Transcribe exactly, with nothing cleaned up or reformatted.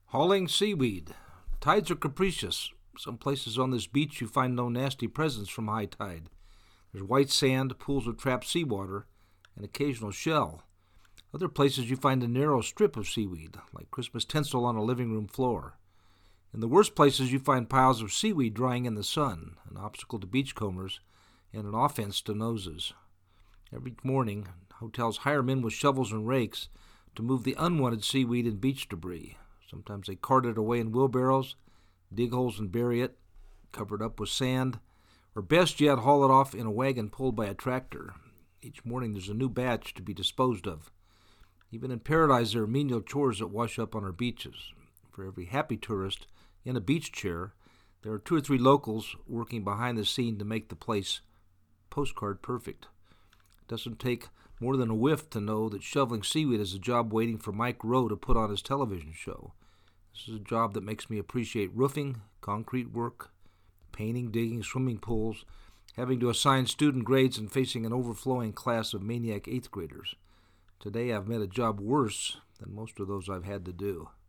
Hauling seaweed. Tides are capricious. Some places on this beach you find no nasty presence from high tide. There's white sand, pools of trapped seawater, and occasional shell. Other places you find a narrow strip of seaweed, like Christmas tinsel on a living room floor. In the worst places you find piles of seaweed drying in the sun, an obstacle to beachcombers and an offense to noses. Every morning, hotels hire men with shovels and rakes to move the unwanted seaweed and beach debris. Sometimes they cart it away in wheelbarrows, dig holes and bury it, cover it up with sand, or best yet, haul it off in a wagon pulled by a tractor. Each morning there's a new batch to be disposed of. Even in paradise there are menial chores that wash up on our beaches. For every happy tourist in a beach chair, there are two or three locals working behind the scene to make the place postcard perfect. It doesn't take more than a whiff to know that shoveling seaweed is a job waiting for Mike Rowe to put on his television show. This is a job that makes me appreciate roofing, concrete work, painting, digging, swimming pools, having to assign student grades and facing an overflowing class of maniac eighth graders. Today I've met a job worse than most of those I've had to do.